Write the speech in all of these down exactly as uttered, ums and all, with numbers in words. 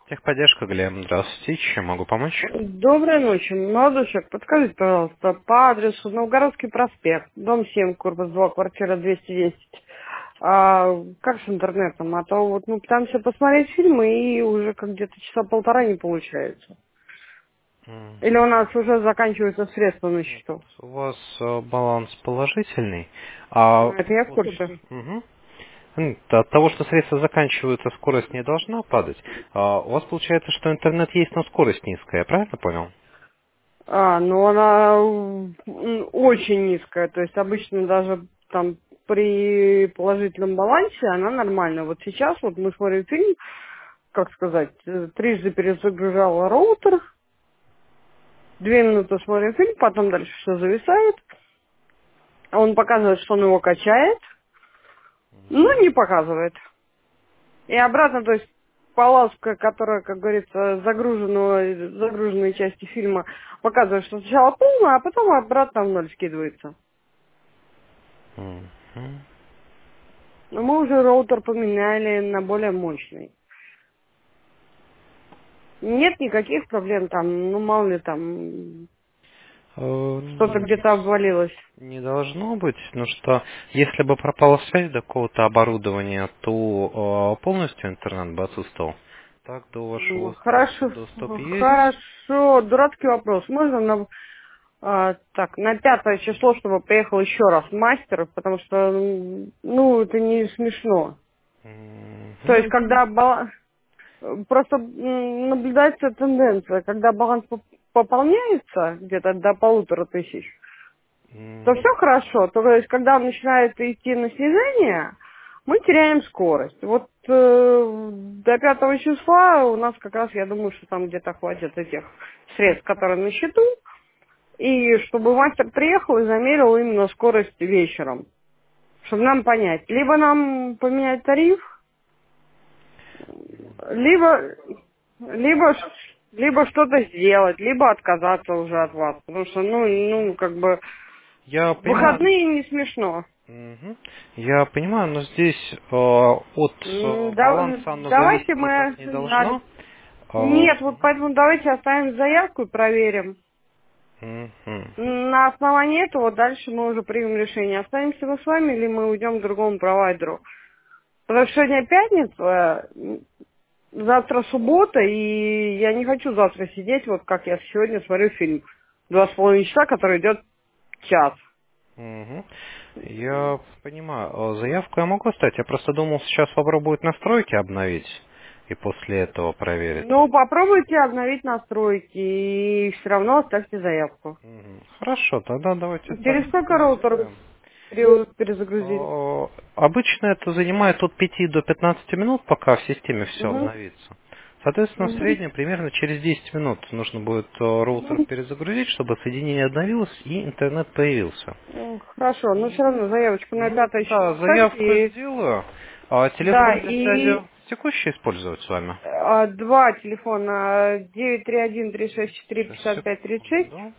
Техподдержка, Глеб. Здравствуйте. Чем могу помочь? Доброй ночи, молодой человек. Подскажите, пожалуйста, по адресу Новгородский проспект, дом семь, корпус два, квартира двести десять. А, как с интернетом? А то вот мы пытаемся посмотреть фильмы, и уже как где-то часа полтора не получается. М, Или у нас уже заканчиваются средства на Нет, счету? у вас э, баланс положительный. А Это я в вот курсе. мгм. М, От того, что средства заканчиваются, скорость не должна падать. А у вас получается, что интернет есть, но скорость низкая. Я правильно понял? А, ну она м, очень низкая, то есть обычно даже там при положительном балансе она нормальная. Вот сейчас вот мы смотрим фильм, как сказать, э, трижды перезагружала роутер, две минуты смотрим фильм, потом дальше все зависает, а он показывает, что он его качает, но не показывает. И обратно, то есть полоска, которая, как говорится, загруженного, загруженной части фильма показывает, что сначала полная, а потом обратно в ноль скидывается. Мгм. Но мы уже роутер поменяли на более мощный. Нет никаких проблем там, ну мало ли там Э, что-то Нет, где-то обвалилось. не должно быть, потому что если бы пропала связь до какого-то оборудования, то э, полностью интернет бы отсутствовал. Так, до вашего Ну, устройства хорошо, доступ есть. хорошо, дурацкий вопрос. Можно на, а, так, на пятое число, чтобы приехал еще раз мастер, потому что, м, ну, это не смешно. То Мгм. есть, когда бала- просто м, наблюдается тенденция, когда баланс поп- пополняется где-то до полутора тысяч, то М, все хорошо. То есть, когда он начинает идти на снижение, мы теряем скорость. Вот э, до пятого числа у нас как раз, я думаю, что там где-то хватит этих средств, которые на счету, и чтобы мастер приехал и замерил именно скорость вечером, чтобы нам понять, либо нам поменять тариф, либо, либо, ш- либо что-то сделать, либо отказаться уже от вас, потому что, ну, ну, как бы, Я в понимаю. выходные не смешно. Мгм. Я понимаю, но здесь э, от М, э, да- баланса оно давайте зависеть мы... никак не на- должно. Э, Нет, вот поэтому давайте оставим заявку и проверим. мгм. На основании этого дальше мы уже примем решение, останемся мы с вами или мы уйдем к другому провайдеру. Потому что сегодня пятница, м, завтра суббота, и я не хочу завтра сидеть, вот как я сегодня смотрю фильм. Два с половиной часа, который идет час. Мгм. Я понимаю. Э, Заявку я могу оставить. Я просто думал, сейчас попробуют настройки обновить и после этого проверить. Ну, попробуйте обновить настройки и все равно оставьте заявку. Мгм. Хорошо, тогда давайте так Через сколько роутер сделаем. пере- перезагрузить? Э, Обычно это занимает от пяти до пятнадцати минут, пока в системе все Угу. обновится. Соответственно, в Угу. среднем примерно через десять минут нужно будет э, роутер перезагрузить, чтобы соединение обновилось и интернет появился. Ну, хорошо, но И, все равно заявочку на мгм, пятое число да, оставьте. заявку И, сделаю. А да, телефон для и связи текущий использовать с вами? а, два телефона, девять три один три шесть четыре Сейчас, пятьдесят пять тридцать шесть. секунду.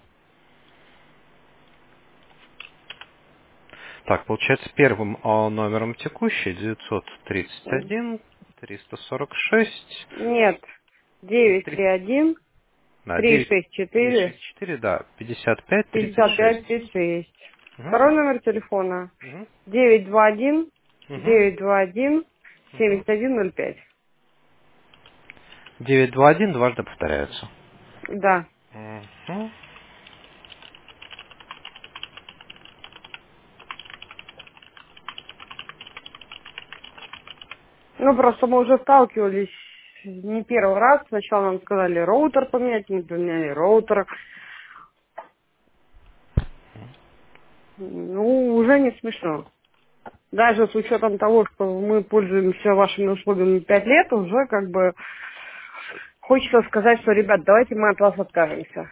Так, получается, первым а, номером текущий девятьсот тридцать один триста сорок шесть. Нет, девять три один Да, три девять шесть три четыре шесть четыре, да, пятьдесят пять тридцать пятьдесят пять шесть. тридцать шесть. Угу. Второй номер телефона Угу. девять два один Угу. девять два один Угу. семьдесят один ноль пять. девять два один дважды повторяется. Да. Угу. Ну, просто мы уже сталкивались не первый раз. Сначала нам сказали роутер поменять, мы поменяли роутер. Ну, уже не смешно. Даже с учетом того, что мы пользуемся вашими услугами пять лет, уже как бы хочется сказать, что, ребят, давайте мы от вас откажемся.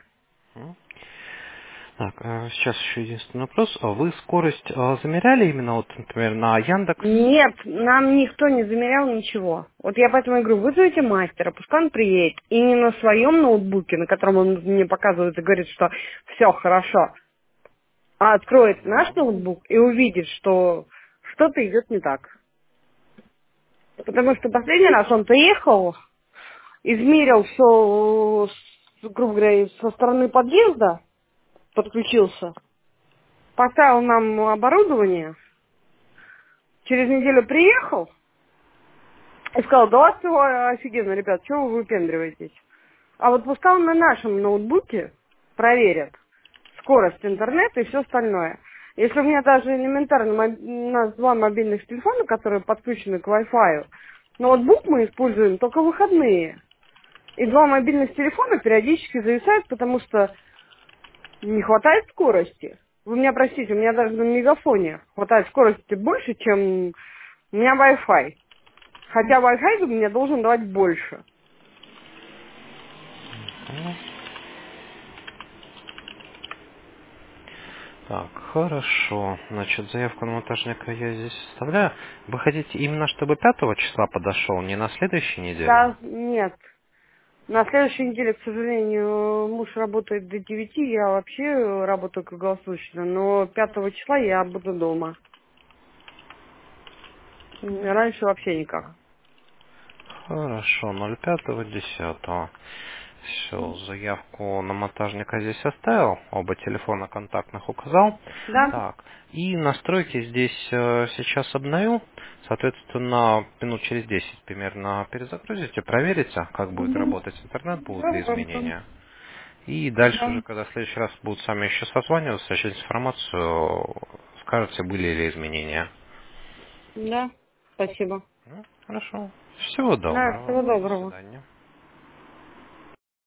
Так, а сейчас еще единственный вопрос. А вы скорость а, замеряли именно вот, например, на Яндекс? Нет, нам никто не замерял ничего. Вот я поэтому и говорю, вызовите мастера, пускай он приедет. И не на своем ноутбуке, на котором он мне показывает и говорит, что все хорошо, а откроет наш ноутбук и увидит, что что-то идет не так. Потому что последний раз он приехал, измерил все, грубо говоря, со стороны подъезда, подключился, поставил нам оборудование, через неделю приехал и сказал, да у вас всего офигенно, ребят, чего вы выпендриваетесь? А вот пускай он на нашем ноутбуке проверят скорость интернета и все остальное. Если у меня даже элементарно, моб- у нас два мобильных телефона, которые подключены к Wi-Fi, ноутбук мы используем только в выходные. И два мобильных телефона периодически зависают, потому что не хватает скорости. Вы меня простите, у меня даже на мегафоне хватает скорости больше, чем у меня Wi-Fi. Хотя Wi-Fi у меня должен давать больше. Ну, так, хорошо. Значит, заявку на монтажника я здесь оставляю. Вы хотите именно, чтобы пятого числа подошел, не на следующей неделе? Да, нет. На следующей неделе, к сожалению, муж работает до девяти, я вообще работаю круглосуточно, но пятого числа я буду дома. Раньше вообще никак. Хорошо, ноль пятого десятого. Все, заявку на монтажника здесь оставил, оба телефона контактных указал. Да? Так, и настройки здесь э, сейчас обновил. Соответственно, минут через десять примерно перезагрузите, проверите, как будет Мгм. работать интернет, будут ли Хорошо. изменения. И дальше Да. уже, когда в следующий раз будут с вами еще созваниваться, сообщать информацию, скажете, были ли изменения. Да. Спасибо. Ну, хорошо. Всего Да, доброго. всего До доброго. свидания.